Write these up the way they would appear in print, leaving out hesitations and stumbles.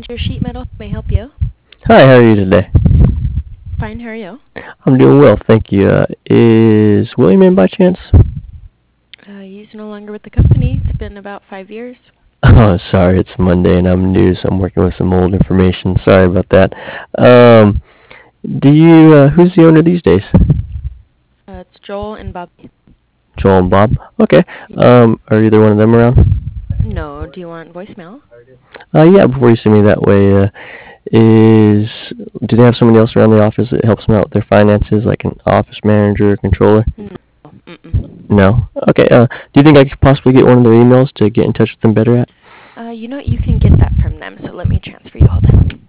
Your sheet metal may help you. Hi, how are you today? Fine, how are you? I'm doing well, thank you. Is William in by chance? He's no longer with the company. It's been about 5 years. Oh, sorry, it's Monday and I'm new, so I'm working with some old information. Sorry about that. Um, who's the owner these days? It's Joel and Bobby. Joel and Bob? Okay. Yes. Are either one of them around? No, do you want voicemail? Yeah, before you send me that way, do they have somebody else around the office that helps them out with their finances, like an office manager or controller? No. Mm-mm. No? Okay, do you think I could possibly get one of their emails to get in touch with them better at? You know what? You can get that from them, so let me transfer you. Hold on.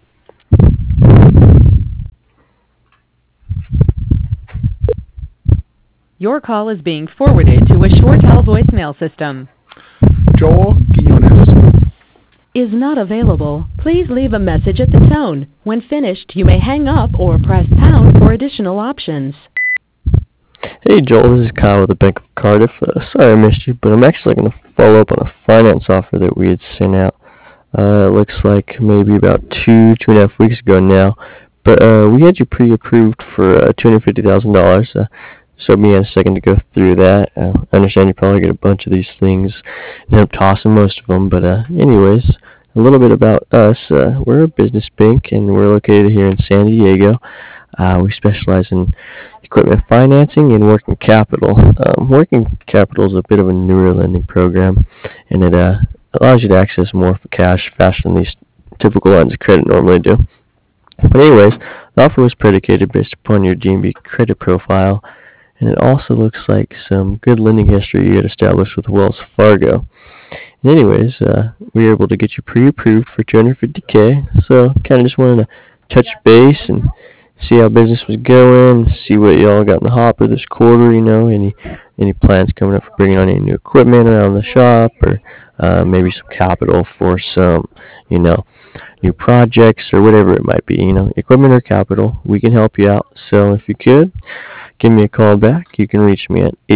Your call is being forwarded to a ShoreTel voicemail system. Joel Quiñones. Is not available. Please leave a message at the tone. When finished, you may hang up or press pound for additional options. Hey Joel, this is Kyle with the Bank of Cardiff. Sorry I missed you, but I'm actually going to follow up on a finance offer that we had sent out. It looks like maybe about 2.5 weeks ago now. But we had you pre-approved for $250,000. So me had a second to go through that. I understand you probably get a bunch of these things and end up tossing most of them. But anyways, a little bit about us. We're a business bank and we're located here in San Diego. We specialize in equipment financing and working capital. Working capital is a bit of a newer lending program, and it allows you to access more cash faster than these typical lines of credit normally do. But anyways, the offer was predicated based upon your DNB credit profile, and it also looks like some good lending history you had established with Wells Fargo. And anyways, we were able to get you pre-approved for $250K, so kind of just wanted to touch base and see how business was going, see what y'all got in the hopper this quarter, any plans coming up for bringing on any new equipment around the shop, or maybe some capital for some, new projects or whatever it might be, equipment or capital, we can help you out. So if you could, give me a call back. You can reach me at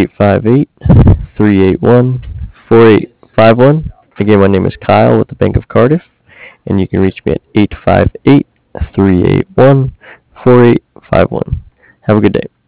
858-381-4851. Again, my name is Kyle with the Bank of Cardiff, and you can reach me at 858-381-4851. Have a good day.